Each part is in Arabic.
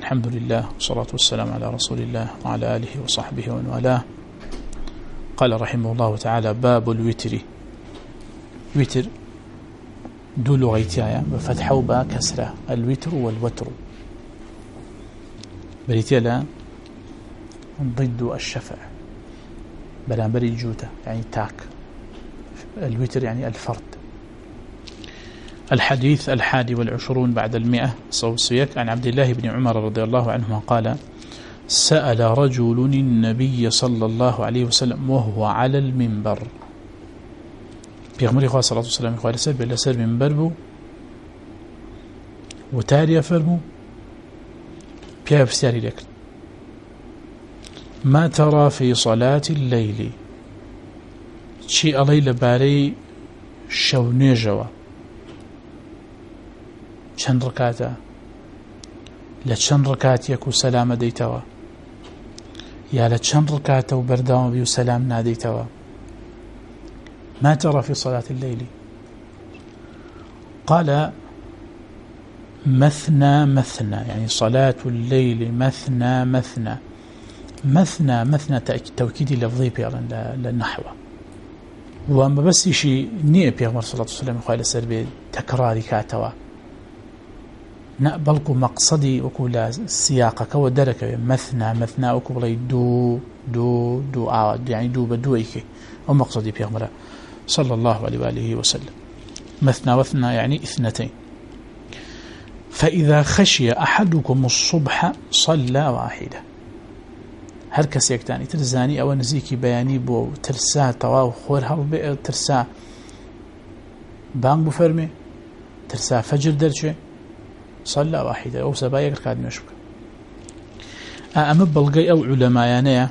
الحمد لله والصلاة والسلام على رسول الله وعلى آله وصحبه ومن والاه. قال رحمه الله تعالى: باب الوتر. وتر دو لغيتيا بفتحة وبا كسرة، الوتر والوتر بريتيلا ضد الشفع برامبري الجوتة يعني تاك. الوتر يعني الفرد. الحديث 21 بعد 100 صوصيك عن عبد الله بن عمر رضي الله عنهما قال: سأل رجل النبي صلى الله عليه وسلم وهو على المنبر. بيغمري خواه صلى الله عليه وسلم قال لسر منبر بو وتاري فرمو بيها بستاري لك: ما ترى في صلاة الليل؟ شيء الله لباري شو نيجوا چەند ڕکاتە، لە چەند ڕکاتێک و سەلامە دەیتەوە، یا لە چەند ڕکاتە و بەردەوام بی و سەلام نادەیتەوە. ما ترى في صلاة الليل؟ قال: مثنى مثنى، يعني صلاة الليل مثنى مثنى. مثنى مثنى توكيدي لفظي بيغلن للنحو، وما بس شيء نية بيغمر صلى الله عليه وسلم قال سربي تكراري كاتوا نقبلكو مقصدي وكولا سياقك ودرك مثنى مثنى وكولا دو دو دو يعني دو بدويك أو مقصدي بيغمر صلى الله عليه وآله وسلم. مثنى وثنى يعني اثنتين. فإذا خشي أحدكم الصبح صلى واحدة. هر کس یک تانی ترزانی او نزیکی بیانی بو ترسا تواو خور هل ترسا بانگ بفرمي ترسا فجر درچه صلى واحدة او سبايق ركاد مشبك. اما بلغي او علماء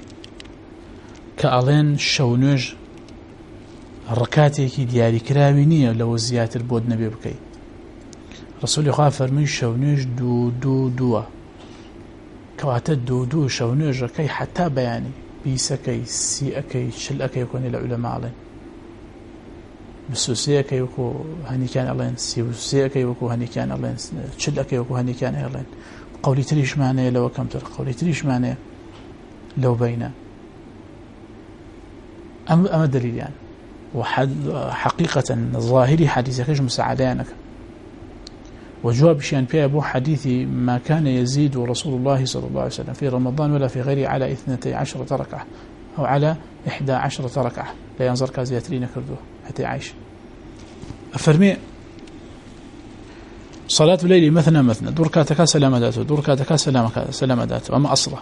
كالين شونوج ركاتيكي دياري كراوينية لو زياتر بود نبي بكي. رسول الله فرمي شونوج دو دو دو كواتا دو دو شونوج ركي حتى بياني بيسكي سيأكي شلأكي يكون العلماء علين بسوسيأكي يكو هني كان علين سيأكي يكو هني كان علين شلأكي يكو هني كان علين. قولي تريش معنى لو كم تر قولي تريش معنى لو بينا أما دليل يعني وحقيقة ظاهري حديثك مساعدانك وجواب شيئا في أبو حديثي ما كان يزيد رسول الله صلى الله عليه وسلم في رمضان ولا في غيره على 12 ركعة أو على 11 ركعة لا ينظر كازياترين كردوه حتى يعيش. أفرمي صلاة الليل مثنى مثنى دوركاتك سلام داته دوركاتك سلام داته أما أصلا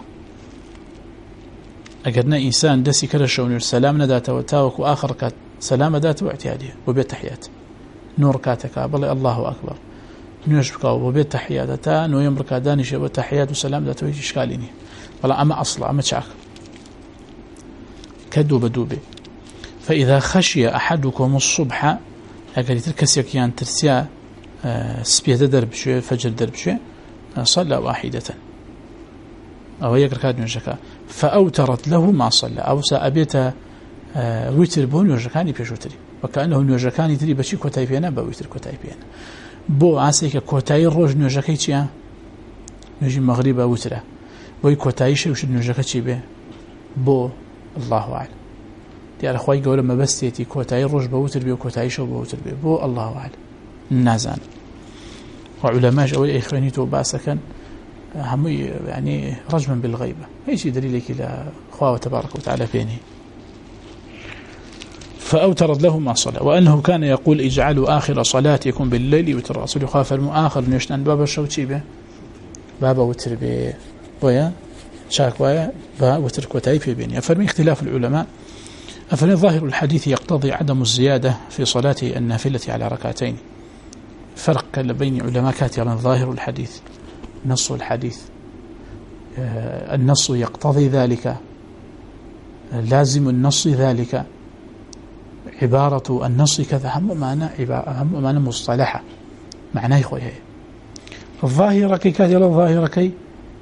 أجدنا إنسان دسي كرشون السلام نداته وتاوك وآخر كات سلام داته واعتيادية وبيت تحيات نور كاتك بل الله أكبر نوش بكاو وبيت تحيات تا نو يمرك دانش وتحيات وسلام ذات وجه اشكاليني ولا اما اصلا اما تشاك كدو بدوبه. فاذا خشي احدكم الصبح اجل تركسيك يعني ترسيا سبيته درب شويه فجر درب شويه صلى واحده او يكركاد نجكا فاوترت له ما صلى او سابيته وتر بون يجكاني بيشوتري وكانه يجكاني تري بشي كوتايبينا بوتر كوتايبينا بو عاسيك كوتاي روج نوجكي چيا نجي مغرب وتره بو كوتاي شوش نوجكي چي به بو الله اعلم دي اخوي قول ما بستيتي كوتاي روج بوتر بي كوتاي شو بوتر بي بو الله اعلم نازان. وعلماء او اخواني تو باسكن هم يعني رجما بالغيبه ايش دليلك الى اخوه تبارك وتعالى فيني. فأوترت له ما صلى وأنه كان يقول اجعلوا آخر صلاتكم بالليل وتر. رسول خاف آخر نشتن بابا الشوتي به بابا وتر به ويا شاك ويا وتر كوتاي في بيني. أفرمي اختلاف العلماء. أفرمي ظاهر الحديث يقتضي عدم الزيادة في صلاة النافلة على ركعتين. فرق بين علماء كاتب ظاهر الحديث نص الحديث. النص يقتضي ذلك لازم النص ذلك عبارة النص كذا هم معنى مصطلحة معناه خويه الظاهرة كي كاتل الظاهرة كي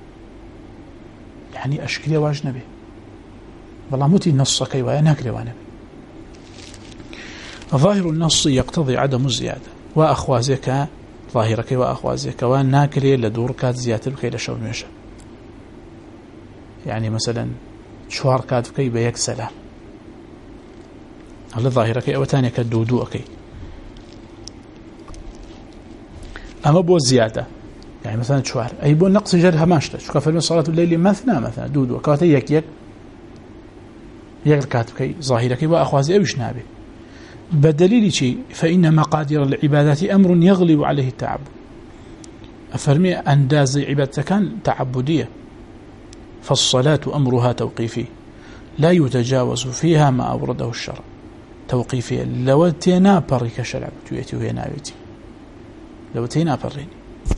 يعني أشكلي واجنبي والله موتي النص كي وأناكلي وانبي. ظاهر النص يقتضي عدم الزيادة وأخوازك ظاهرك وأخوازك كوان ناكري لدور كات زياتر بكي لشو نوشة يعني مثلا شوار كات بكي بيك سلام هل ظاهرك أو تاني كدودو أكي أما بو الزيادة يعني مثلا شوار أي بو نقص جرها ماشتا شو كفر من صلاة الليل مثنى مثلا دودو كواتي يك ركعت بكي ظاهرك وأخوازي أوش نابي بدليل شيء فإن مقادير العبادات أمر يغلب عليه التعبد أفرمي أنداز عبادة كان تعبدية فالصلاة أمرها توقيفي لا يتجاوز فيها ما أورده الشرع توقيفية لو تينا بريك شرع بتويتي وهي ناويتي لو تينا بريني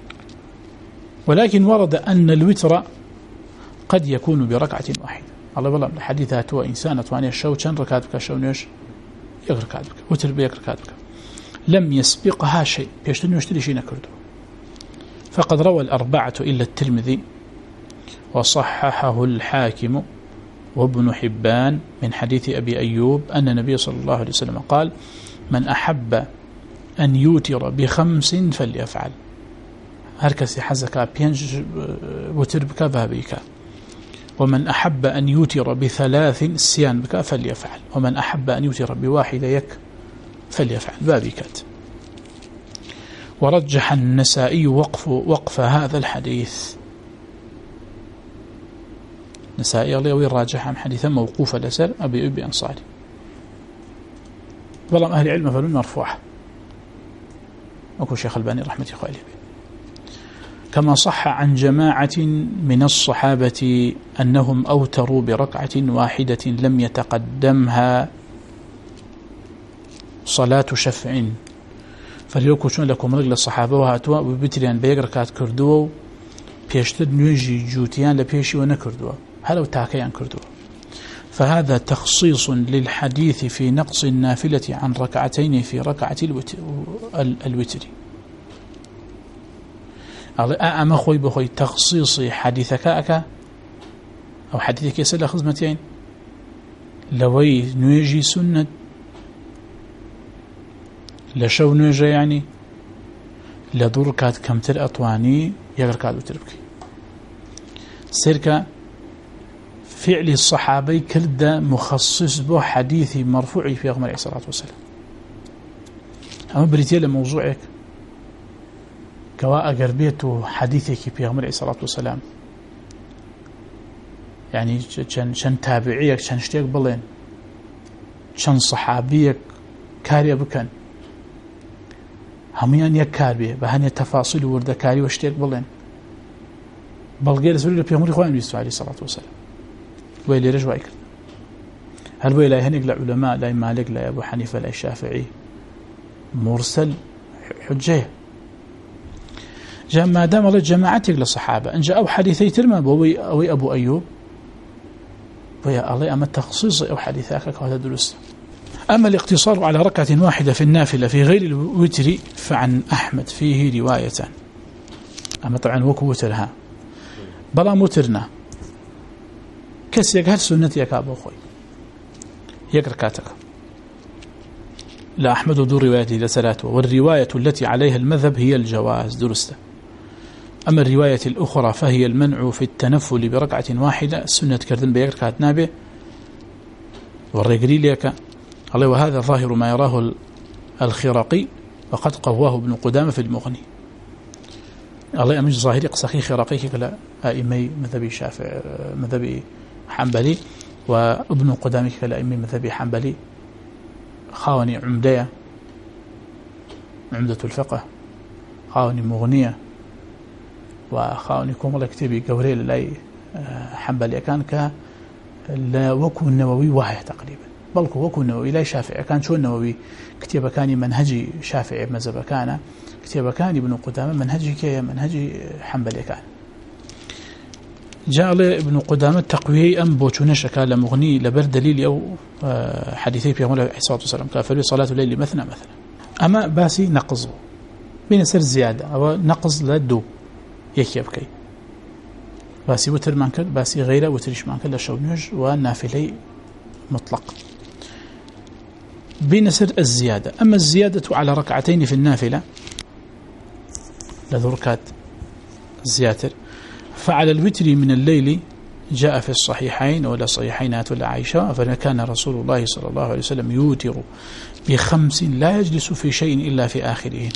ولكن ورد أن الوتر قد يكون بركعة واحدة الله والله الحديثات هو إنسان أتواني الشو كان ركعتك شو نيش يقركاتك وتر بيقركاتك لم يسبقها شيء بيشتري يشتري شيء نكرده فقد روى الأربعة إلا الترمذي وصححه الحاكم وابن حبان من حديث أبي أيوب أن النبي صلى الله عليه وسلم قال من أحب أن يوتر بخمس فليفعل هركسي حزكا بينج وتر بك بابيك ومن أحب أن يوتر بثلاث السيان بك فليفعل ومن أحب أن يوتر بواحد يك فليفعل بابكات ورجح النسائي وقف هذا الحديث نسائي الله ويراجح عن حديثا موقوفا لسر أبي أنصاري والله أهل العلم فلون مرفوعة أكو شيخ الباني رحمة الله عليه كما صح عن جماعة من الصحابة أنهم أوتروا بركعة واحدة لم يتقدمها صلاة شفع فليوكو شون لكم رجل الصحابة وهاتوا وبتريان بيقركات كردوا بيشتر نيجي جوتيان لبيشي ونكردوا هلو تاكيان كردوا فهذا تخصيص للحديث في نقص النافلة عن ركعتين في ركعة الوتر أما خوي بخوي تخصيص حديثك أكا أو حديثك يسأل خزمتين لوي نيجي سنة لشو نيجي يعني لدور كات كمتر أطواني يقر كات وتربكي سيركا فعل الصحابي كرد مخصص به حديث مرفوع في أغمر عليه الصلاة والسلام أما بريتيا لموضوعك كواء قربيته حديثك في أغمر عليه الصلاة والسلام يعني شن تابعيك شن اشتيك بلين شن صحابيك كاري بكن هميان يكاربي بهاني تفاصيل ورد كاري واشتيك بلين بلغير سوري في أغمر إخوان عليه الصلاة والسلام ويلي رجوا يكرد هل ويلا هنيك لعلماء لا مالك لا أبو حنيفة لا الشافعي مرسل حجة جاء ما دام الله جماعتك للصحابة إن جاءوا حديثي ترمى أو أبو أيوب ويا الله أما التخصيص أو حديثاك كهذا درست أما الاقتصار على ركعة واحدة في النافلة في غير الوتر فعن أحمد فيه رواية أما طبعا وكوترها بلا مترنا كسيك هل سنتي أكابو خوي يقرأ كاتك لا أحمد ذو روايته لثلاثة والرواية التي عليها المذهب هي الجواز درسته أما الرواية الأخرى فهي المنع في التنفل بركعة واحدة سنة كردن بيقرأ كاتنابه والرجلي ليك الله وهذا ظاهر ما يراه الخراقي وقد قواه ابن قدامة في المغني الله أمج ظاهري قصخي خراقي كلا أئمي مذهبي شافع مذهبي حنبلي وابن قدامة كلا أئمي مذهبي حنبلي خاوني عمدة الفقه خاوني مغنية وخاوني كومل كتبي قوري للاي حنبلي كان لا وكو النووي واحد تقريبا بلكو وكو النووي لا شافعي كان شو النووي كتب كان منهجي شافعي مذهب كان كتب كان ابن قدامة منهجي كي منهجي حنبلي كان جاء ابن قدامة تقويه أم بوشونش كان مغني لبر دليل أو حديثي في عمر عليه الصلاة والسلام قال فلي صلاة الليل مثنى أما باسي نقصه بين سر زيادة أو نقص لدو يكيبكي باسي وتر مانكر باسي غيره وتريش مانكر لشونج والنافلي مطلق بين سر الزيادة أما الزيادة على ركعتين في النافلة لذركات زياتر. فعلى الوتر من الليل جاء في الصحيحين ولا صحيحين ولا عائشة فكان رسول الله صلى الله عليه وسلم يوتر ب5 لا يجلس في شيء إلا في آخره.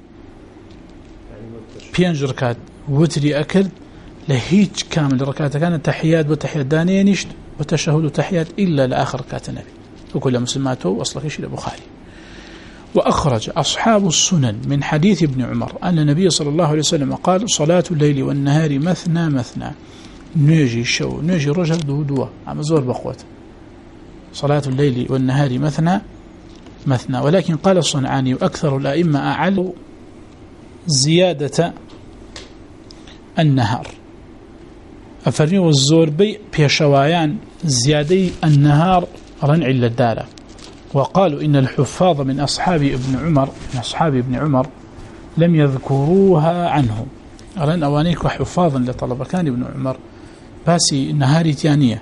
بينج ركات وتري أكل لهيج كامل ركعت كانت تحيات وتحيات دانية نشت وتشهد وتحيات إلا لآخر ركعت النبي وكل مسلماته وصلك شيء البخاري. وأخرج أصحاب السنن من حديث ابن عمر أن النبي صلى الله عليه وسلم قال صلاة الليل والنهار مثنى مثنى نيجي شو نيجي رجل دودوة عم زور بقوة صلاة الليل والنهار مثنى مثنى. ولكن قال الصنعاني وأكثر الأئمة أعلوا زيادة النهار أفرمي الزور بي بيشوايان زيادة النهار رنع للدارة. وقالوا إن الحفاظ من أصحاب ابن عمر لم يذكروها عنه أرن أوانيك حفاظا لطلب كان ابن عمر باسي النهار تانية.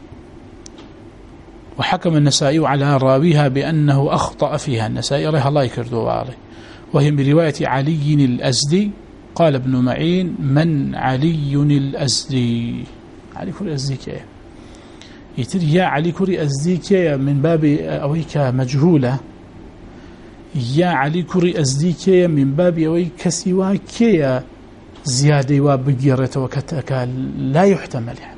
وحكم النسائي على راويها بأنه أخطأ فيها النسائي ريها الله يكردوا عليه وهي من رواية علي الأزدي. قال ابن معين من علي الأزدي علي كوري أزدي كيه يتر يا علي كوري أزدي كيه من باب أويك مجهولة يا علي كوري أزدي كيه من باب أويك كسيوا كيه زيادة وبقيرة وكتاك لا يحتمل يعني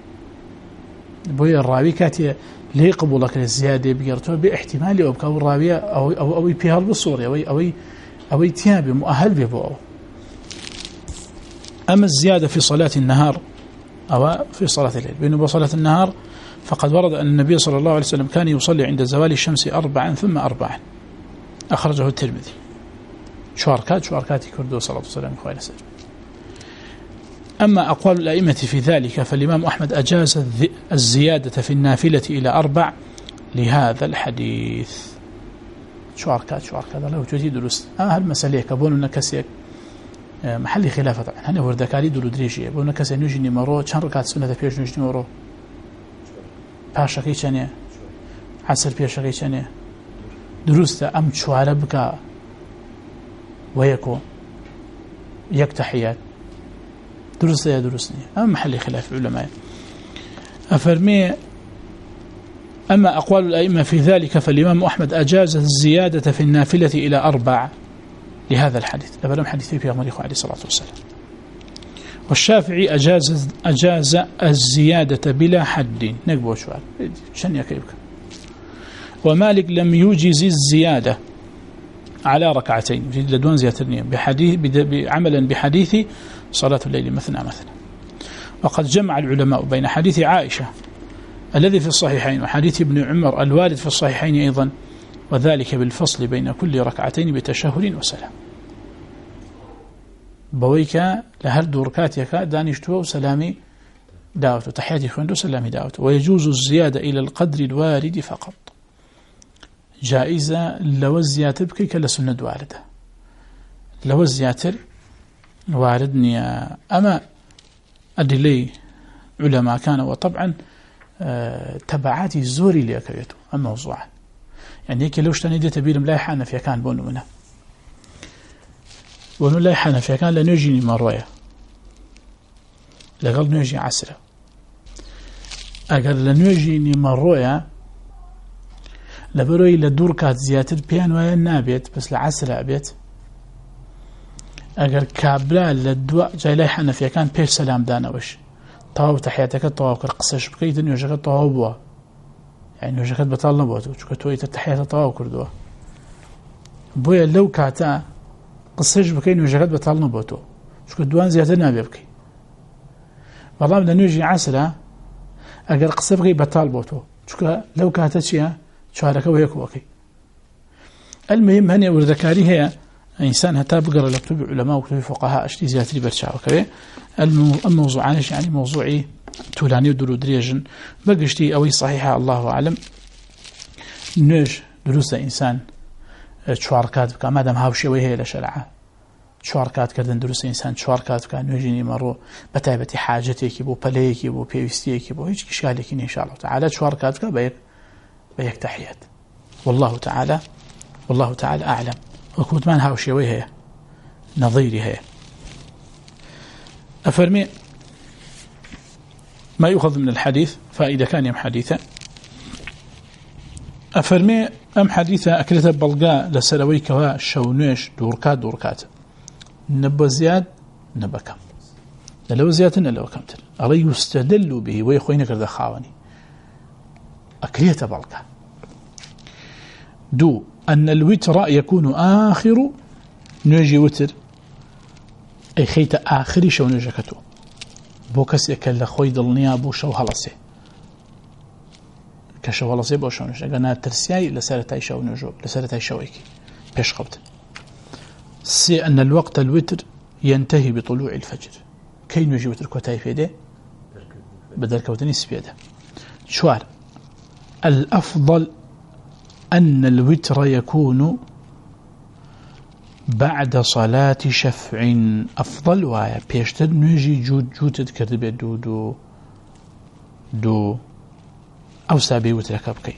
بوي الراوي كاتي ليه قبولك الزيادة بقيرته باحتمال أو بكو الراوية أو بيها بالصورة أو تيابي مؤهل ببوه. أما الزيادة في صلاة النهار أو في صلاة الليل بينه بصلاة النهار فقد ورد أن النبي صلى الله عليه وسلم كان يصلي عند زوال الشمس 4 ثم 4 أخرجه الترمذي. شواركات كردو صلى الله عليه وسلم. أما أقوال الأئمة في ذلك فالإمام أحمد أجاز الزيادة في النافلة إلى 4 لهذا الحديث. شواركات لو تجي درست هالمسألة كبون نكسيك محل خلافة طبعا هنا وردكاري دولو دريجي بون نكسي نجي نمرو چند ركعت سنة بيش نجي نمرو پاشقی چنه عصر پیشقی چنه درسته ام چواره بکا ويكو يك تحيات درسته يا درسني أما محل خلاف علماء أفرمي. أما أقوال الأئمة في ذلك فالإمام أحمد أجاز الزيادة في النافلة إلى 4 لهذا الحديث لبلم حديثي في أمره عليه الصلاة والسلام. والشافعي أجاز الزيادة بلا حد نقبو شوال شن يكيبك. ومالك لم يجز الزيادة على 2 لدون زيادة عملا بحديث صلاة الليل مثنى. وقد جمع العلماء بين حديث عائشة الذي في الصحيحين وحديث ابن عمر الوارد في الصحيحين أيضا وذلك بالفصل بين كل 2 بتشهد وسلام. بويك لهر دوركاتك دانشتو وسلامي داوت تحياتي خندو سلامي داوت. ويجوز الزيادة إلى القدر الوارد فقط جائزة لو الزيادة بكي كالسنة واردة لو الزيادة واردني. أما أدلي علماء كانوا وطبعا تبعاتي زوري لأكريته الموضوع يعني هيك لو اشتني دي تبير ملايحة أنا فيها كان بونو منها بونو لايحة أنا فيها كان لنجيني مروية لقل نجي عسرة أقل لنجيني مروية لبروي لدور كات زيادة بيان ويا النابيت بس لعسرة أبيت أقل كابلا للدواء جاي لايحة أنا فيها كان بيش سلام دانوش طواو تحياتك طواو كرقصش بكيت نيوجك طواو بوا يعني نيوجك بطال نبوتو شكو تويت التحيات طواو كردوا بويا لو كاتا قصش بكي نيوجك بطال نبوتو شكو دوان زيادة نابي بكي والله من نيوجي عسرة أقل قصة بكي بطال بوتو شكو لو كاتا شيا شوارك ويكو بكي. المهم هني والذكاري هي إنسان هتا بقرأ لكتب علماء وكتب فقهاء أشتي زيادة برشا وكذا. الموضوع عنش يعني موضوعي تولاني ودرو دريجن بقشتي أوي صحيحة الله أعلم نوش دروس إنسان شواركات بك مادام هاوشي وهي لشرعة شواركات كردن دروس إنسان شواركات بك نوجيني مرو بتايبتي حاجتي بو بليكي بو بيوستيكي بو هيك إشكالك إن شاء الله تعالى شواركات بك بيك تحيات والله تعالى أعلم وكنت ما هاوشي وهي نظيري هي أفرمي ما يؤخذ من الحديث فإذا كان يم حديثا أفرمي أم حديثا أكلت بلغاء لسلوي كوا شونيش دوركات نبو زياد نبكم لو زيادة لو كمتر أري يستدل به ويخوين كرد خاوني أكلت بلغاء دو أن الوتر يكون آخر نجي وتر أي خيت آخر شو نجكتو بوكس يكل خوي ضلنيا بو شو هلسي كشو هلسي بو شو نجك أنا ترسياي لسالتاي شو نجو لسالتاي شويكي بيش خبت سي أن الوقت الوتر ينتهي بطلوع الفجر كي نجي وتر كوتاي فيده بدل كوتني سبيده شوار الأفضل أن الوتر يكون بعد صلاة شفع أفضل وآية بيشتر نجي جود تذكر بي دو أو سابي وترك بكي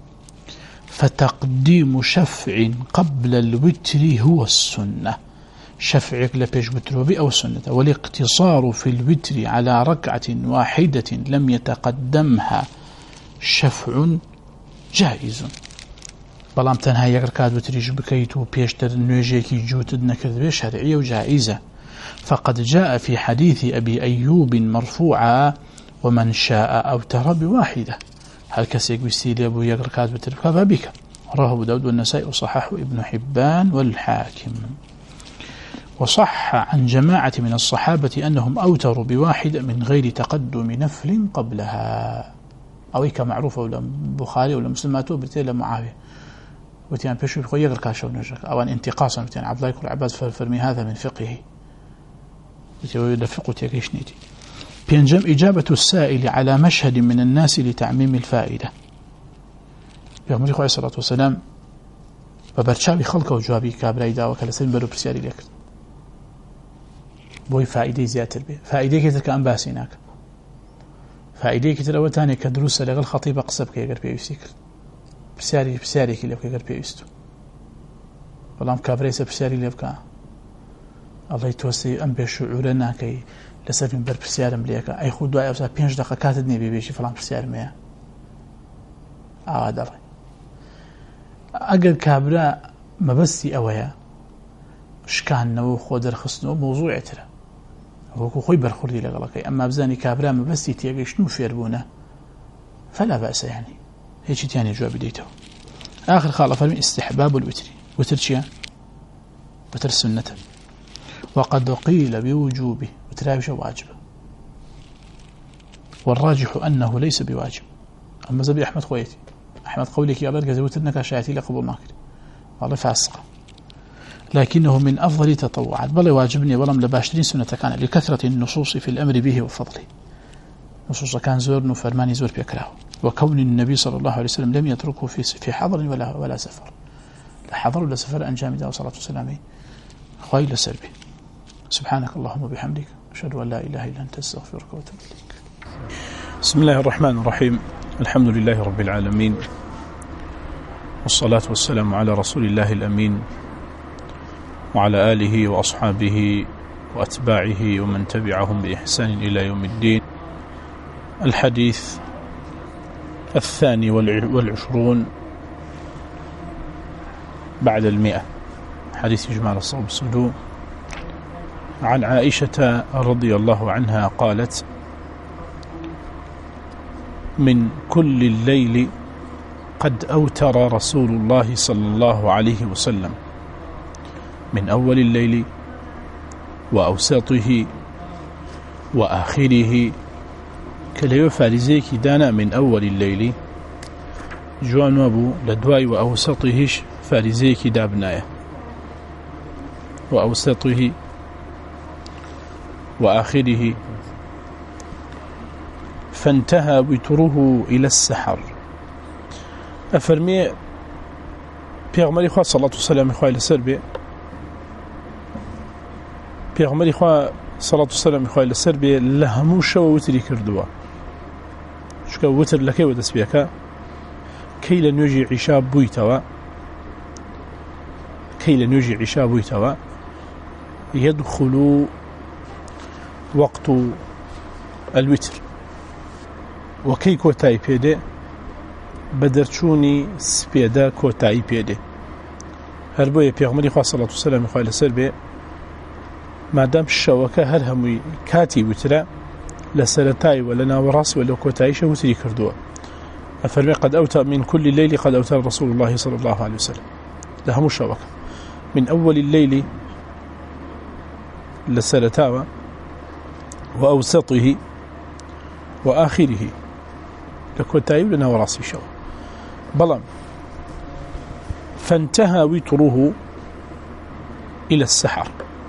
فتقديم شفع قبل الوتر هو السنة شفعك لبيش وتروبي أو السنة والاقتصار في الوتر على ركعة واحدة لم يتقدمها شفع جائز بلام تنها يقركات وتريج بكيتو بيشتر نوجيكي جوتد نكرد بي شرعية وجائزة فقد جاء في حديث أبي أيوب مرفوعا ومن شاء أوتر بواحدة هل كسيك بستيلي أبو يقركات وتربكا بابك رواه أبو داود والنسائي وصححه ابن حبان والحاكم وصح عن جماعة من الصحابة أنهم أوتروا بواحدة من غير تقدم نفل قبلها أو كمعروفة ولا بخاري ولا مسلماتو بتيلا معاوية وتيان بيشو بخو يقر كاشو نجك أو أن انتقاصا وتيان عبد الله يقول عباد فرمي هذا من فقهه وتيان يدفقه تيكيش نيتي بينجم إجابة السائل على مشهد من الناس لتعميم الفائدة بيغمري عليه الصلاة والسلام ببرشاوي خلقه وجوابي كابراي داوة كالسين برو برسياري لك بوي فائدة زيادة بي فائدة كتر كأنباسي هناك فائدة كتر أول تاني كدروس لغل خطيبة قصب كي يقر بيوسيكر برسياري كي لبكي يقر بيوستو والله مكابريسة برسياري لبكا الله يتوسي أم بشعورنا كي لسر من بر برسيارم ليكا أي خود دعاء وسا 5 دقيقة كاتدني بيشي فلان برسيار مياه داري أقل كابرا ما بسي أويا شكان نو خودر خصنو موضوع ترى هو خوي برخوردي لغلقي أما بزاني كابرا ما بسي تيجي شنو فيربونه فلا بأس يعني هيك تاني جواب ديته آخر خالة فرمي استحباب الوتر وتر شيا وتر السنة وقد قيل بوجوبه وتراوش واجب والراجح أنه ليس بواجب أما زبي أحمد خويتي أحمد قولك يا الله كزوترنك شايتي لقبول ناكر والله فاسقة لكنه من أفضل التطوعات بل واجبني ولم لباشرين سنة كان لكثرة النصوص في الأمر به وفضله نصوص كان زور نفرماني زور بيكراه وكون النبي صلى الله عليه وسلم لم يتركه في حضر ولا سفر لا حضر ولا سفر أن جامد وصلاة والسلام خيل سربي سبحانك اللهم وبحمدك أشهد أن لا إله إلا أنت أستغفرك وأتوب إليك. بسم الله الرحمن الرحيم الحمد لله رب العالمين والصلاة والسلام على رسول الله الأمين وعلى آله وأصحابه وأتباعه ومن تبعهم بإحسان إلى يوم الدين. الحديث 22 بعد 100 حديث إجمال الصوم الصدوق عن عائشة رضي الله عنها قالت من كل الليل قد أوتر رسول الله صلى الله عليه وسلم من أول الليل وأوسطه وآخره كليو فارزيك دانا من أول الليل جوان أبو لدواي وأوسطهش فارزيك دابنايا وأوسطه وآخره فانتهى وتره إلى السحر. أفرمي بيغمري خواه صلى الله عليه وسلم خواه لسربي بيغمري خواه صلى الله عليه وسلم خواه لسربي لهموش ووتري كردوا شكا وتر لكي ودسبيكا كي لنوجي عشاء بويتوا يدخل وقت الوتر وكي كوتاي بيدي بدرچوني سبيدا كوتاي بيدي هربوية بيغمري خواه صلى الله عليه وسلم خواه لسر بي مادام الشوكة هر هموي كاتي وترا لسرتاي ولنا وراس ولا كوتايش وتري كردوا أفرمي قد أوتى من كل الليل قد أوتى رسول الله صلى الله عليه وسلم لهم الشوكة من أول الليل لسرتاوى وأوسطه وآخره لكوتاي ولنا وراس الشوكة بلام فانتهى وتره إلى السحر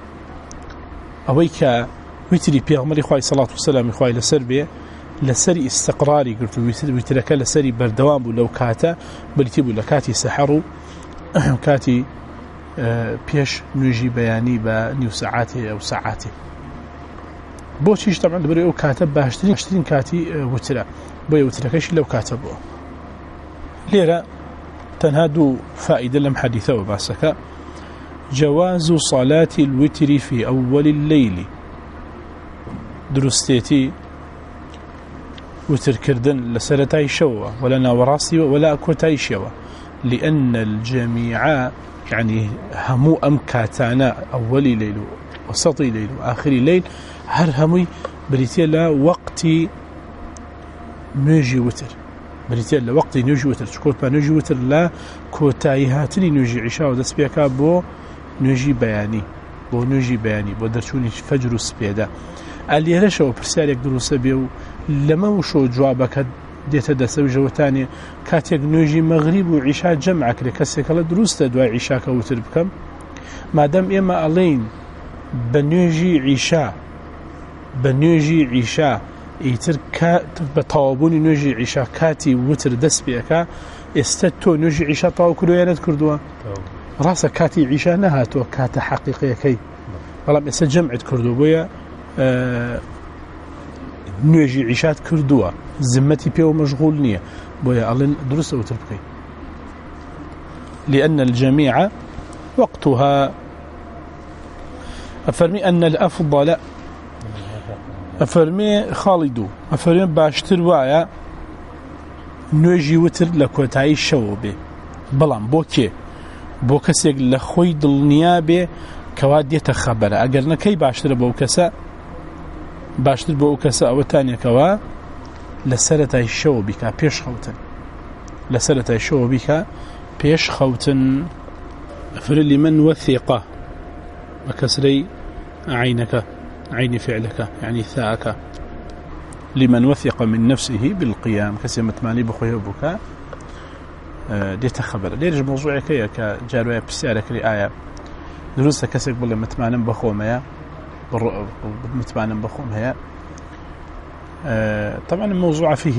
أويك وتري بيغمري خواهي صلاة والسلام خواهي لسر بيه لسري استقراري قلت وترك لسري بردوام لو كاتا بلتبو لكاتي سحروا كاتي بيش نجي بياني بنيو ساعاته أو ساعاته بوشيش طبعا دبري أو كاتب باشترين كاتي وترا بوي وتركش لو كاتبه ليرا تنهادو فائدة لم حديثة وباسكا جواز صلاة الوتر في أول الليل درستيتي وتر كردن لسرتاي شوى ولا ناوراسي ولا كوتاي شوى لأن الجميع يعني همو أمكاتانا أولي ليل وسطي ليل وآخري ليل هر همي بريتيا لا وقت نجي وتر بريتيا لا وقت نجي وتر شكوت با نجي وتر لا كوتاي هاتني نجي عشاء ودس بيكا بو نجي بياني بو درشوني فجر السبيدا اللي رشوا برسالك دروسة بيو لما وشو جوابك ديتا دسو جوتاني كاتيك نوجي مغرب وعشاء جمعك لكسيك الله دروسة دواء عشاء كوتر بكم ما دام إما ألين بنوجي عشاء يتر بطوابوني نوجي عشاء كاتي وتر دس بيكا استتو نوجي عشاء طاو كلو ياند كردوا راسا كاتي عشاء نهاتو كاتا حقيقية كي والله إسا جمعت كردوا بويا نوێژی عیشات کردووە زمەتی پێوە مەشغول نییە بۆیە ئەڵێن دروستە وتر بکەیت لأن الجميع وقتها أفرمي أن الأفضل أفرمي خالدو أفرمي باشتر وايا نوێژی وتر لە کۆتایی شەوە بێ بەڵام بۆ کێ بۆ کەسێک لە خۆی دڵنیا بێ کەوا دێتە خەبەرە ئەگەر نەکەی باشترە بۆ کەسە باشتر بۆ کەسە ئەوەتانێکەوە لەسەرەتای شەوە بیکا پێش خەوتن لەسەرەتای شەوە بیکا پێش خەوتن ئەفر لمن وثق بكسري عينك عين فعلك يعني ثاءك لمن وثق من نفسه بالقيام كسمة ماني بخويه بكاء ديت خبر ليش موضوعي كيا كجاروية بسيارك لآية دروسة كسك بالله متمانا بخوم هيا متمانا بخوم هيا طبعا الموضوع فيه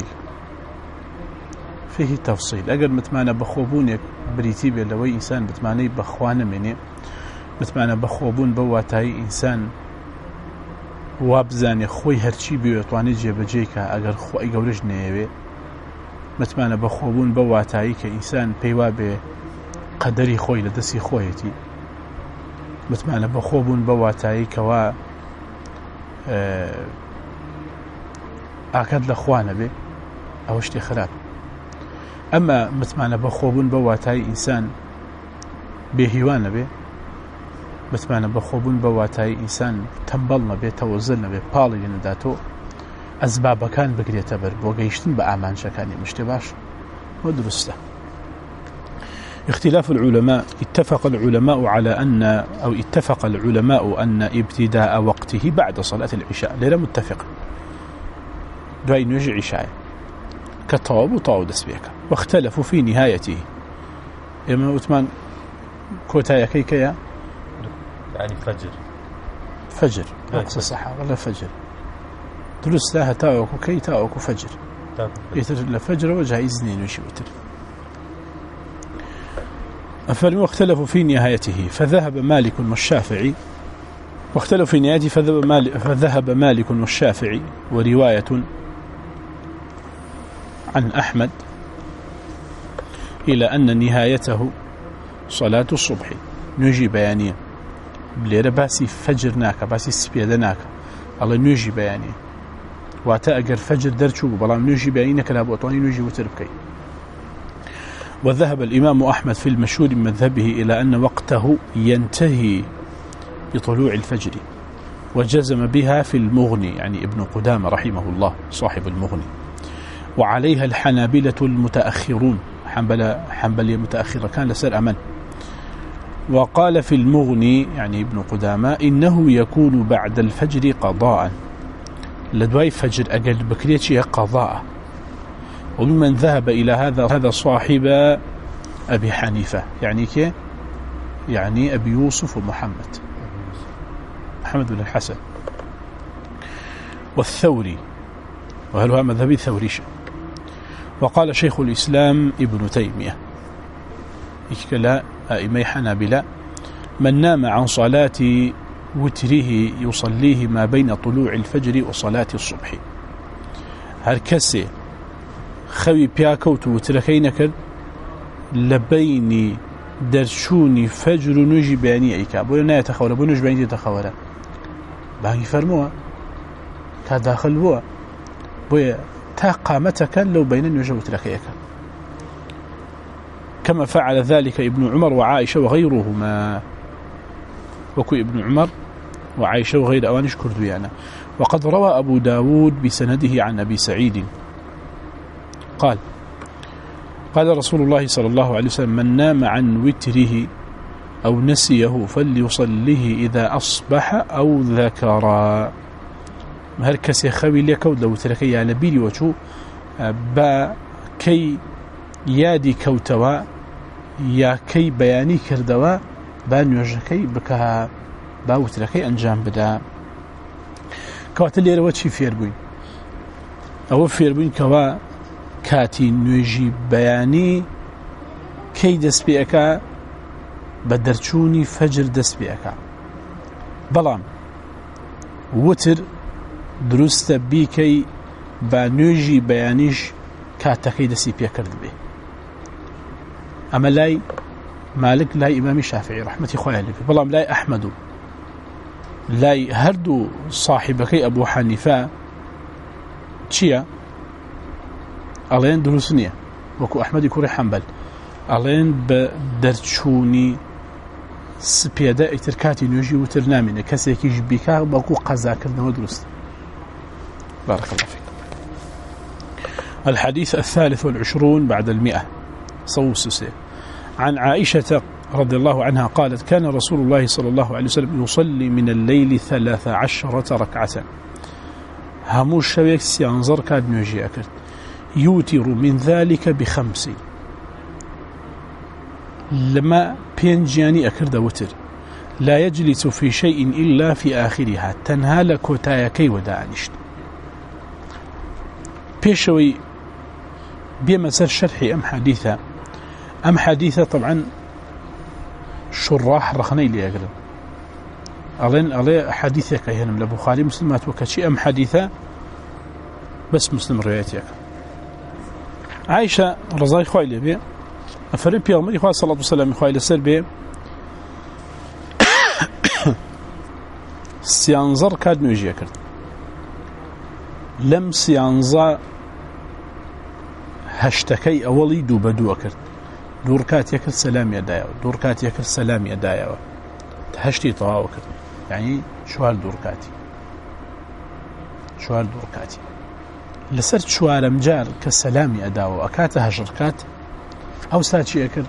تفصيل أجر متمانا بخوبونك بريتيبي لوي إنسان متماني بخوانا مني متمانا بخوبون بواتاي إنسان وابزاني خوي هرچی بيوتواني جێبەجێکە ئەگەر خۆی گەورەش نەیەوێ متمانە بەخۆبوون بە واتایی کە ئینسان پێیوا بێ قەدەری خۆی لە دەستی خۆیەتی متمانە بەخۆبوون بە واتایی کەوا ئاکات لە خوا نەبێ ئەوە شتێ خراپ ئەمە متمانە بەخۆبوون بە واتایی ئینسان بێهیوان نەبێ متمانە بەخۆبوون بە واتایی ئینسان تەمبەڵ نەبێت تەوەزن نەبێت پاڵی لێنەداتۆ ئەسبابەکان بگرێتە بەر بۆ گەیشتن بە ئامانجەکانی مشتێ باش و دروستە. اختلاف العلماء اتفق العلماء أن ابتداء وقته بعد صلاة العشاء ليرة متفق دوای نوێژی عیشایە کە تەواو بوو تەواو دەست پێکە واختلفوا في نهايته ئێمە وتمان کۆتایەکەی کەیە يعني فجر نقص صحة ولا فجر درست لها تاوكو كي تاوكو فجر يتر لفجر وجه إذنين وشي وتر أفلم واختلفوا في نهايته فذهب مالك والشافعي فذهب مالك والشافعي ورواية عن أحمد إلى أن نهايته صلاة الصبح نجي بيانيا بليرة باسي فجر ناكا باسي سبيادة ناكا الله نوجي بياني واتا اگر فجر درچو بلام نوجي بياني كلا بوطاني نوجي وتر بكي. وذهب الإمام أحمد في المشهور من مذهبه إلى أن وقته ينتهي بطلوع الفجر، وجزم بها في المغني يعني ابن قدامة رحمه الله صاحب المغني، وعليها الحنابلة المتأخرون، حنبلية متأخرة كان لسر أمن. وقال في المغني يعني ابن قدامة إنه يكون بعد الفجر قضاء، لدواي فجر أقل بكريتش قضاء. وممن ذهب إلى هذا صاحب أبي حنيفة يعني كي يعني أبي يوسف ومحمد محمد بن الحسن والثوري، وهل هو مذهبي ثوريش. وقال شيخ الإسلام ابن تيمية إكلا أئمي حنابلة من نام عن صلاة وتره يصليه ما بين طلوع الفجر وصلاة الصبح. هركسي خوي بياكوت وتركي نكر لبين درشوني فجر نجي بياني أيكا بولا نا يتخورا بولا نجي بياني يتخورا باقي فرموها كداخل بوا بويا تا قامتك لو بين النجي وتركيك، كما فعل ذلك ابن عمر وعائشة وغيرهما، وكو ابن عمر وعائشة وغير أوانش كردويانا. وقد روى أبو داود بسنده عن أبي سعيد قال رسول الله صلى الله عليه وسلم من نام عن وتره أو نسيه فليصليه إذا أصبح أو ذكر. هركس يخوي لك ودو تركي على بيلي وشو با كي يادي كوتوا يا كي بياني كردوا بان يوجكي بكها باوتركي أنجام بدا كوات اللي روتشي فيربوين أو فيربوين كوا كاتي نوجي بياني كي دس بيأكا بدرچوني فجر دس بيأكا بلان وتر درست بيكي بانوجي بيانيش كاتكي دسي بيأكرد به. أما لاي مالك لاي إمام الشافعي رحمة خواه لبي بلان لاي أحمد لاي هردو صاحبكي أبو حنيفة تشيا ألين دروسنية وكو أحمد كوري حنبل ألين بدرچوني سبيدا اتركاتي نوجي وترنامين كسيكي جبيكا وكو قزا كردنا درست. بارك الله فيك. الحديث 23 بعد 100 صوص عن عائشة رضي الله عنها قالت كان رسول الله صلى الله عليه وسلم يصلي من الليل 13 ركعة همو الشبيك سيانزر كاد نوجي أكرد يوتر من ذلك ب5 لما بينجياني أكرد وتر لا يجلس في شيء إلا في آخرها تنهى لكوتايكي ودانشت. بيشوي بمسار شرحي أم حديثة طبعا شراح رخني لي أقرب ألين حديثك هنا لبخاري مسلمات وكشي أم حديثة بس مسلم روايتك. عائشة رضاي خوالي بي أفرين بيوم إخوة صلى الله عليه وسلم خوالي سر بي سيانزر كاد نوجي أكرد لم سيانزا هشتكي أولي دو بدو أكرد دوركات يكر سلام يدايا دوركات يكر سلام يدايا هشتي طواو أكرد يعني شوال دوركاتي لسرت شوال مجار كسلام يدايا أكاته هشركات أو ساتشي أكرد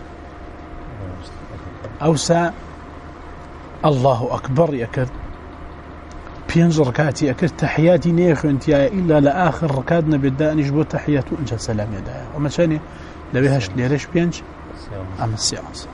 أو سا الله أكبر يكرد بينز ركعتي أكرد تحياتي نيخ انتيا إلا لآخر ركادنا بدأ نجبو تحياته انجل سلام يدايا وما شاني لبيهاش ليريش بينج أما السيانس.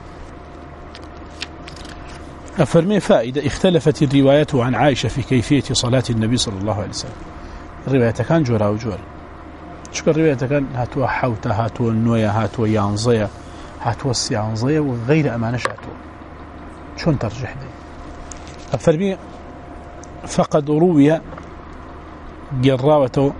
أفرمي فائدة اختلفت الروايات عن عائشة في كيفية صلاة النبي صلى الله عليه وسلم. الرواية كان جورا وجور شكرا الرواية كان هاتوا حوتا هاتوا النوية هاتوا يانزية هاتوا السيانزية وغير أمانش هاتوا شون ترجح دي أفرمي فقد روي جراوته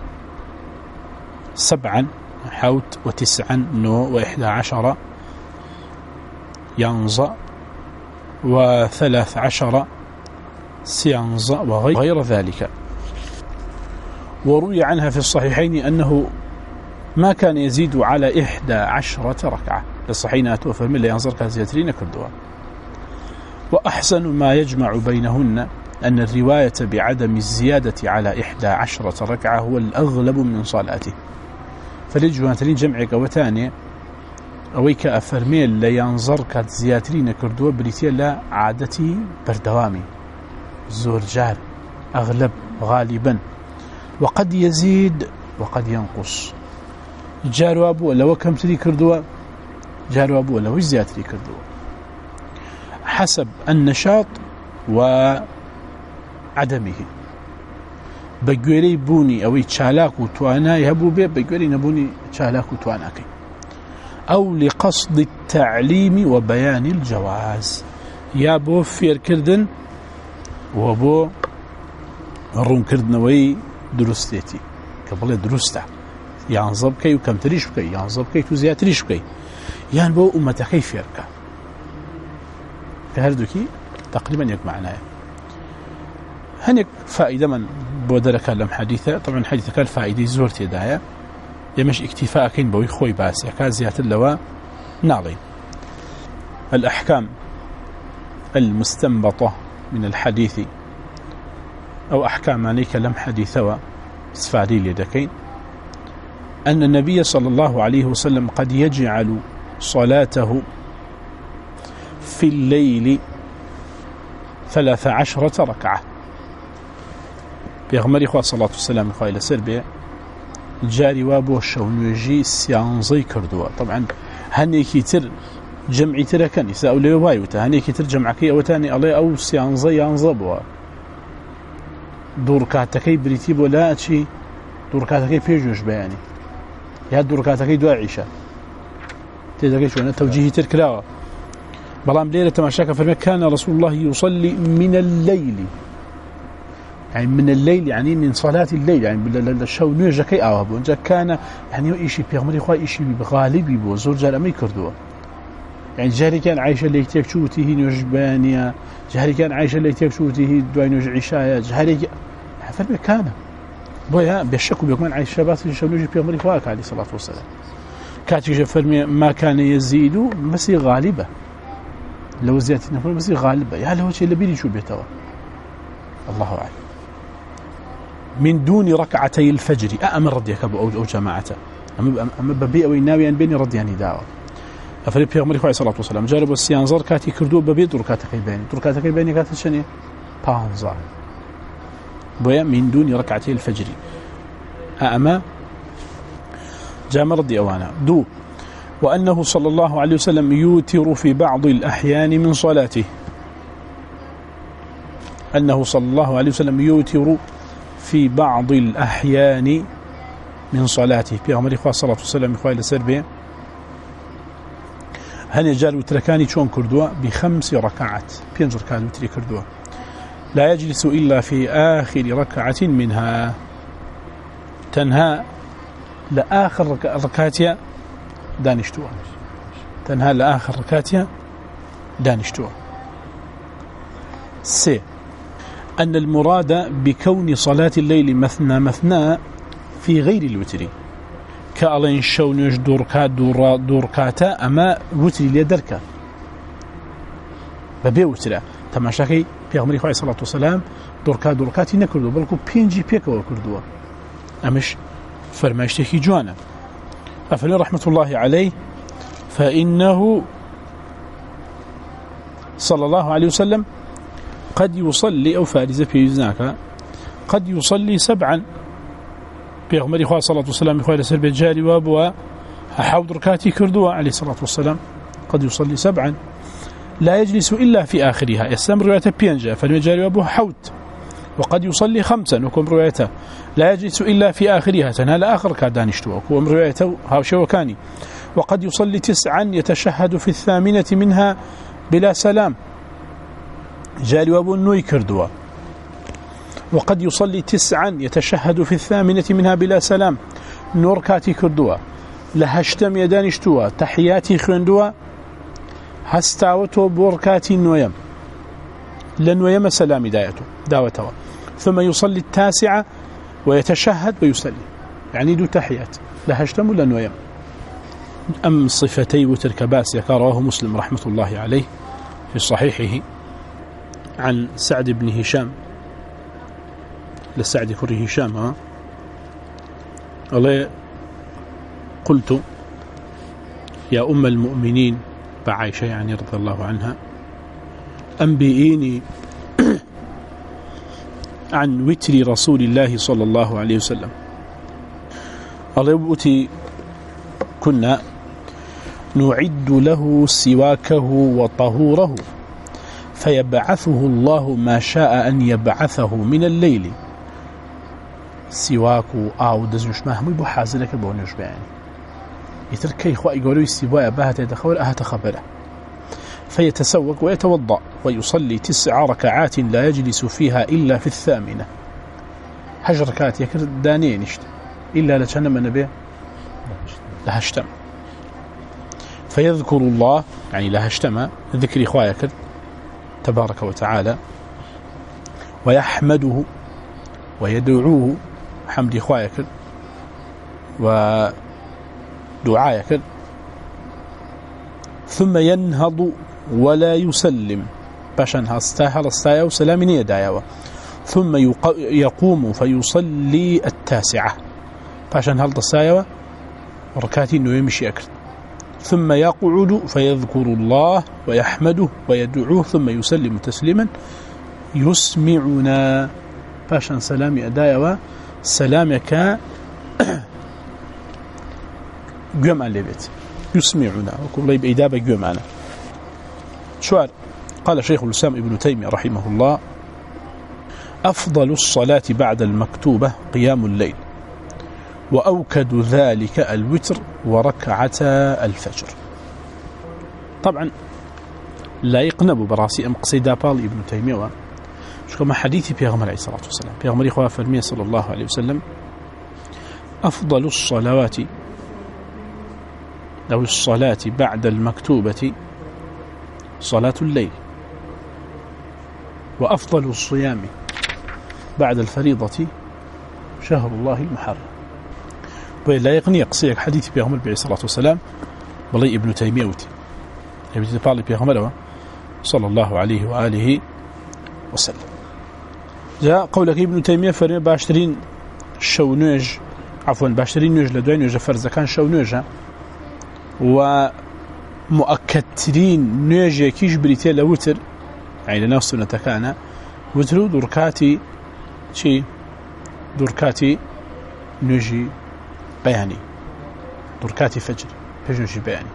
7 حوت و9 نو و11 ينظى و13 سيانزا وغير ذلك. وروي عنها في الصحيحين أنه ما كان يزيد على 11 ركعة للصحيحين توفر من ينظر كازياترين كردوا. وأحسن ما يجمع بينهن أن الرواية بعدم الزيادة على 11 ركعة هو الأغلب من صلاته. فلجوانترين جمع قوتاني أويك أفرميل لينظر كازياترين كردوا بريتيا لا عادتي بردوامي زور جار أغلب غالبا، وقد يزيد وقد ينقص. جاروا أبو لو كم تري كردوا، جاروا أبو لو زياتري كردوا، حسب النشاط وعدمه. بقولي بوني أو تشالاك وتوانا يهبو بيه، بقولي نبوني تشالاك وتواناكي، أو لقصد التعليم وبيان الجواز، يا بو فير كردن وبو الرون كردنوي درستيتي قبل درسته ينظب كي وكم تريش بكي، ينظب كي وزيات تريش بكي، يعني بو أمتكي فيركا كهردوكي تقريبا يك معناه. هنك فائدة من بودرك لم حديثة، طبعا حديثة كان فائدة زورتي دايا يمش اكتفاء كين بوي خوي باس يكاد زيات اللواء ناضي. الأحكام المستنبطة من الحديث أو أحكام عليك لم حديثة سفاري لدكين أن النبي صلى الله عليه وسلم قد يجعل صلاته في الليل 13 ركعة. بيغمر إخوة صلاة والسلام إخوة إلى سربية الجاري وابو الشونيجي سيانزي كردوا. طبعا هنيكي تر جمعي تركن يسأل لي وايوتا هنيكي تر جمعكي أو تاني الله أو سيانزي ينزبوا دوركاتكي بريتيب ولا أشي دوركاتكي بيجوش بياني يا دوركاتكي دو عيشة تدري شو أنا توجيهي تركلاوا بلام ليلة تماشاك فرمي كان رسول الله يصلي من الليل، يعني من الليل يعني من صلاة الليل، يعني بالشو نيجا كي أوابو جا كان يعني إشي بيغمري خواه إشي بغالبي بو زور جال أمي كردوا. يعني جاري كان عايشة اللي يكتشوتيه نيوجبانيا، جاري كان عايشة اللي يكتشوتيه دواي نيوج عشايا، جاري فرمي كان بويا بيشكوا بيكون عايشة بس الشو نيجي بيغمري خواه عليه الصلاة والسلام كاتي فرمي ما كان يزيد بس غالبة لو زيادة نقول بس غالبة يعني هو شيء اللي بيني شو بيتوا الله أعلم. من دون ركعتي الفجر أمر رديك أبو أو جماعته أما ببيئة ويناوي أن بيني رضي يعني دعوة أفريد بيغمري عليه الصلاة والسلام جارب السيانزار كاتي كردو ببيت ركعتك بيني كاتي شنية بانزار بويا من دون ركعتي الفجر أما جامع رضي أوانا دو. وأنه صلى الله عليه وسلم يوتر في بعض الأحيان من صلاته، أنه صلى الله عليه وسلم يوتر في بعض الأحيان من صلاته. بيغمر إخوة صلى الله عليه وسلم إخوة لسربية هل يجال وتركاني شون كردوا ب5 ركعات 5 ركعات وتري كردوا لا يجلس إلا في آخر ركعة منها، تنهى لآخر ركعتها دانشتوها، تنهى لآخر ركعتها دانشتوها. سي أن المراد بكون صلاة الليل مثنى مثنى في غير الوتر كألين شونيش دوركاتا أما وتري ليدركا ببي وترا تماشاكي بيغمري عليه الصلاة والسلام دوركاتي نكردو بلكو بينجي بيكو كردوا أمش فرماشتكي جوانا. أفلي رحمة الله عليه فإنه صلى الله عليه وسلم قد يصلي أو فارزة في يزناك قد يصلي 7 بيغمري خواه صلى الله عليه وسلم إخوة لسر بجاري وابوا حاود ركاتي كردوا عليه الصلاة والسلام قد يصلي 7 لا يجلس إلا في آخرها يستمر رواية بينجا فالمجاري وابوا حوت. وقد يصلي 5 وكم روايته لا يجلس إلا في آخرها تنال آخر كادانشتوا وكم روايته هاوشي وكاني. وقد يصلي 9 يتشهد في 8 منها بلا سلام جاري وابو النوي كردوا. وقد يصلي 9 يتشهد في 8 منها بلا سلام نور كاتي كردوا لهشتم يدانشتوا تحياتي خندوا هستاوتو بوركاتي نويم لنويم سلام دايته داوتوا. ثم يصلي التاسعة ويتشهد ويسلم، يعني دو تحيات لا هشتم ولا نويم. أم صفتي وتر كباس رواه مسلم رحمة الله عليه في صحيحه عن سعد بن هشام، لسعد كره هشام الله قلت يا أم المؤمنين بعائشة يعني رضي الله عنها أنبئيني عن وتر رسول الله صلى الله عليه وسلم. الله كنا نعد له سواكه وطهوره فيبعثه الله ما شاء أن يبعثه من الليل. سواك أو دزنش ما هم يبو حازلك بونش بيان يتركي إخوة يقولوا يستيبوا أباها تدخل أهات خبره فيتسوق ويتوضأ ويصلي 9 ركعات لا يجلس فيها إلا في 8. 10 ركعات يكر دانين يشت إلا لتشنم النبي لهشتم فيذكر الله يعني لهشتم ذكر إخوة يكر تبارك وتعالى ويحمده ويدعوه حمد إخوة يكر ودعاء يكر ثم ينهض ولا يسلم باشان هستايا وسلام يدايا ثم يقوم فيصلي 9 باشان هالستايا ركعتين إنه يمشي أكل ثم يقعد فيذكر الله ويحمده ويدعوه ثم يسلم تسليما يسمعنا باشان سلام يدايا سلامك قيم على البيت يسمعنا وكل بإدابة قيم معنا. شوار قال شيخ الإسلام ابن تيمية رحمه الله أفضل الصلاة بعد المكتوبة قيام الليل وأوكد ذلك الوتر وركعتا الفجر. طبعا لا يقنب براسي أم قصيدة بال ابن تيمية شكما حديثي بيغمر عليه الصلاة والسلام بيغمر إخوة فرمية صلى الله عليه وسلم أفضل الصلوات لو الصلاة بعد المكتوبة صلاة الليل وأفضل الصيام بعد الفريضة شهر الله المحرم. ولا يقني يقصيك حديث بيغمر عليه الصلاة والسلام والله ابن تيمية ابن تيمية بيغمر صلى الله عليه وآله وسلم. جاء قولك ابن تيمية فرمي باشترين شونوج عفوا باشترين نوج لدوين نوج فرزة كان شونوج ومؤكدين نوجي كيش بريتي لوتر يعني لنفس نتكانا وترو دركاتي شي دركاتي نوجي بياني دركاتي فجر نوجي بياني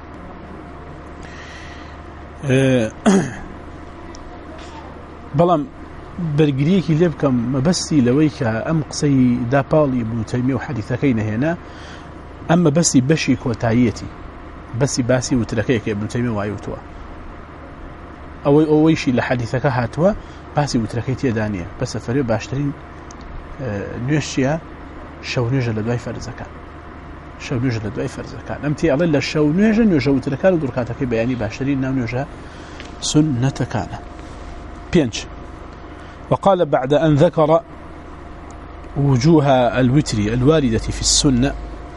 بلام برگریەکی لێ بکەم مەبەستی لەوەی کە ئەم قسەی داپاڵی ابن تەیمیە و حەدیثەکەی نەهێنا ئەم مەبەستی بەشی کۆتاییەتی بەسی باسی وترەکەی کە ابن تەیمیە وایوتووە ئەوەیشی لە حەدیثەکە هاتووە باسی وترەکەی تێدا نییە بەسە فەرێ باشترین نوێژ چییە شەو نوێژە لە دوای فەرزەکان شەو نوێژە لە دوای فەرزەکان ئەم تێ ئەڵێ لە شەو نوێژە نوێژە وترەکان و دوورکاتەکەی بەیانی باشترین ناو نوێژە سنەتەکانە. 5 وقال بعد أن ذكر وجوه الوتر الواردة في السنة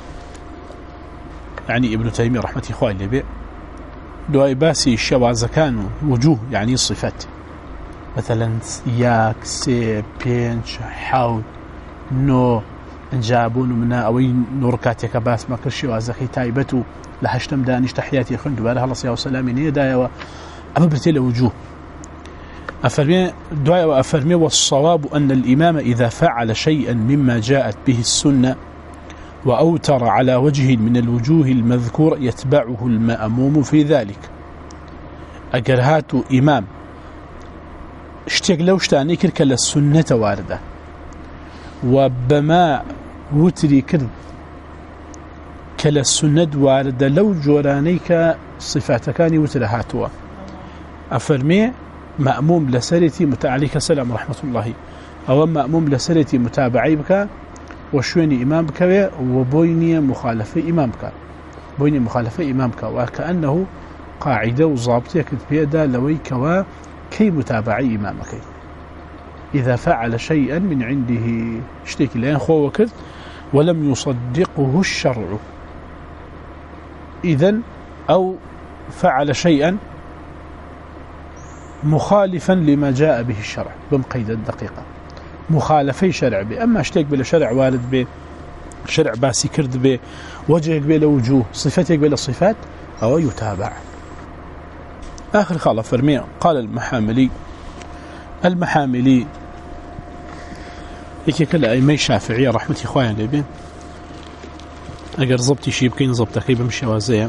يعني ابن تيمية رحمة إخوان لبيع دعاء باسي الشوازكان وجوه يعني صفات مثلا ياك سي بينش حاول نو انجابون منا أوي نوركاتيك باس ما كرشي وازخي تايبتو لحشتم دانش تحياتي خندو بالها الله صلى الله عليه وسلم أما برتيل وجوه أفرمي دعاء وأفرمي والصواب أن الإمام إذا فعل شيئا مما جاءت به السنة وأوتر على وجه من الوجوه المذكور يتبعه المأموم في ذلك. أجرهات إمام اشتيق لو اشتاني كرك للسنة واردة وبما وتري كرد كلا السنة واردة لو جورانيك صفاتكاني وترهاتوا أفرمي مأموم لسرتي متعليك سلام رحمة الله أو مأموم لسرتي متابعي بك وشويني إمام بك وبويني مخالفة إمام بك بويني مخالفة إمام بك وكأنه قاعدة وضابطية كتبيدا لويك وكي متابعي إمامك إذا فعل شيئا من عنده اشتكي لأن خو وكذ ولم يصدقه الشرع إذن أو فعل شيئا مخالفا لما جاء به الشرع بمقيد الدقيقة مخالفي شرع به أما اشتك بلا شرع وارد به شرع باسي كرد به وجهك بلا وجوه صفتك بلا صفات أو يتابع. آخر خالة فرمي قال المحاملي يكي كلا أي مي شافعية رحمة إخوان لبين أقر زبطي شي بكين زبطكي بمشي وازيا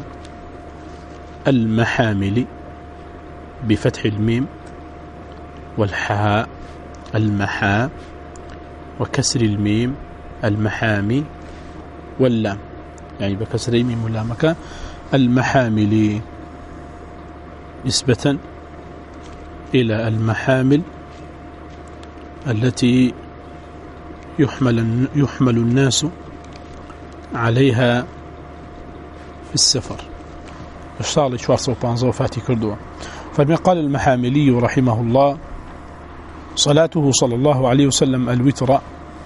المحاملي بفتح الميم والحاء المحا وكسر الميم المحامي واللام يعني بكسر الميم واللامك المحاملي نسبة إلى المحامل التي يحمل الناس عليها في السفر اشتغل 415 فاتي كردوه. فلما قال المحاملي رحمه الله صلاته صلى الله عليه وسلم الوتر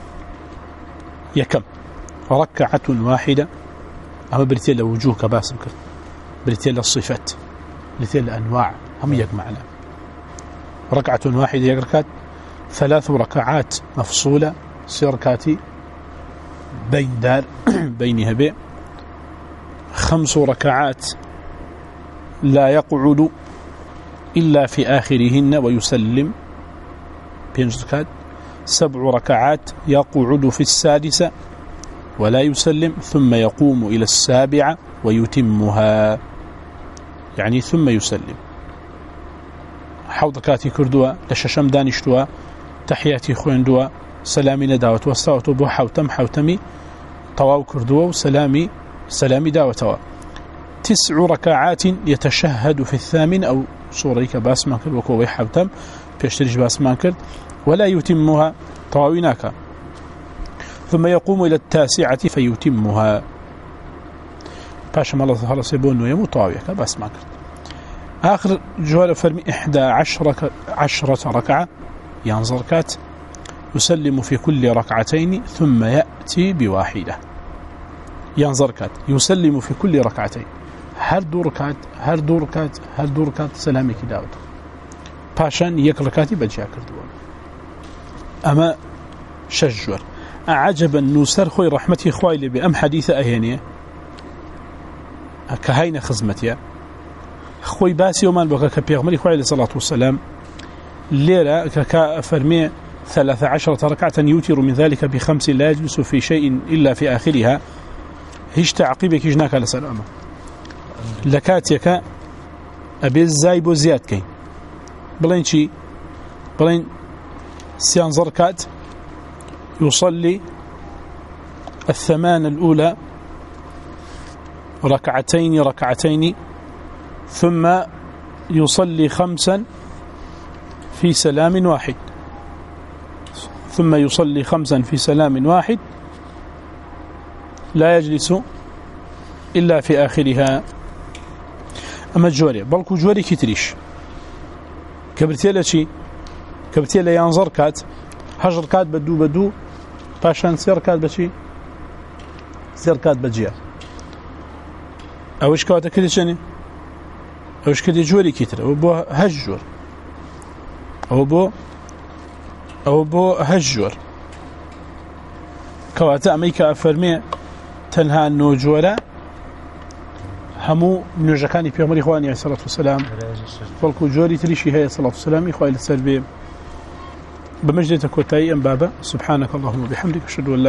يكم ركعة واحدة أما بريتيل وجوه كباسم كرد بريتيل الصفات بريتيل أنواع هم يجمعنا ركعة واحدة يركات 3 ركعات مفصولة سيركاتي بين دار بينها بيع 5 ركعات لا يقعد إلا في آخرهن ويسلم 5 ركعات 7 ركعات يقعد في السادسة ولا يسلم ثم يقوم إلى السابعة ويتمها يعني ثم يسلم. حوضكاتي كردوا لششم دانشتوا تحياتي خويندوا سلامي نداوت وستاوت بو حوتمي طواو كردوا وسلامي داوتوا 9 ركعات يتشهد في الثامن أو صوريك باسمان كرد وكوي حوتم بيشتريش باسمان كرد ولا يتمها طواويناك ثم يقوم إلى التاسعة فيتمها باشا الله ظهر سيبون ويمو طواويك باسمان كرد. آخر جوال فرمي 11 ركعة ينظركات يسلم في كل ركعتين ثم يأتي بواحدة ينظركات يسلم في كل ركعتين هر دو ركعت سلامي كداود باشان يك ركعتي بجيا كردوان. أما شجور أعجبا نوسر خوي رحمتي خوالي بأم حديث أهينية كهين خزمتيا خوي باسي ومان بك كبيغمري خوي عليه الصلاة والسلام ليلة كفرمي 13 ركعة يوتر من ذلك ب5 لا يجلس في شيء إلا في آخرها هيش تعقيبك جناك على سلامة لكاتيك أبي الزايب وزياد كي بلين شي بلين سيان زركات يصلي 8 الأولى ركعتين ثم يصلي 5 في سلام واحد ثم يصلي 5 في سلام واحد لا يجلس إلا في آخرها. أما الجوري بلكو جوري كتريش كبرتيلا شي كبرتيلا ينظر كات هجر كات بدو باشان سير كات بشي سير كات بجيا أوش كات كريشني أوش كدي جوري كتر أو بو هجور أو بو هجور كواتا أميكا أفرمي تنها النوجورة همو نوجكاني في عمر إخواني عليه الصلاة والسلام فالكو جوري تريشي هي الصلاة والسلام إخواني للسلبي بمجد تكوتاي أم بابا سبحانك اللهم وبحمدك أشهد أن لا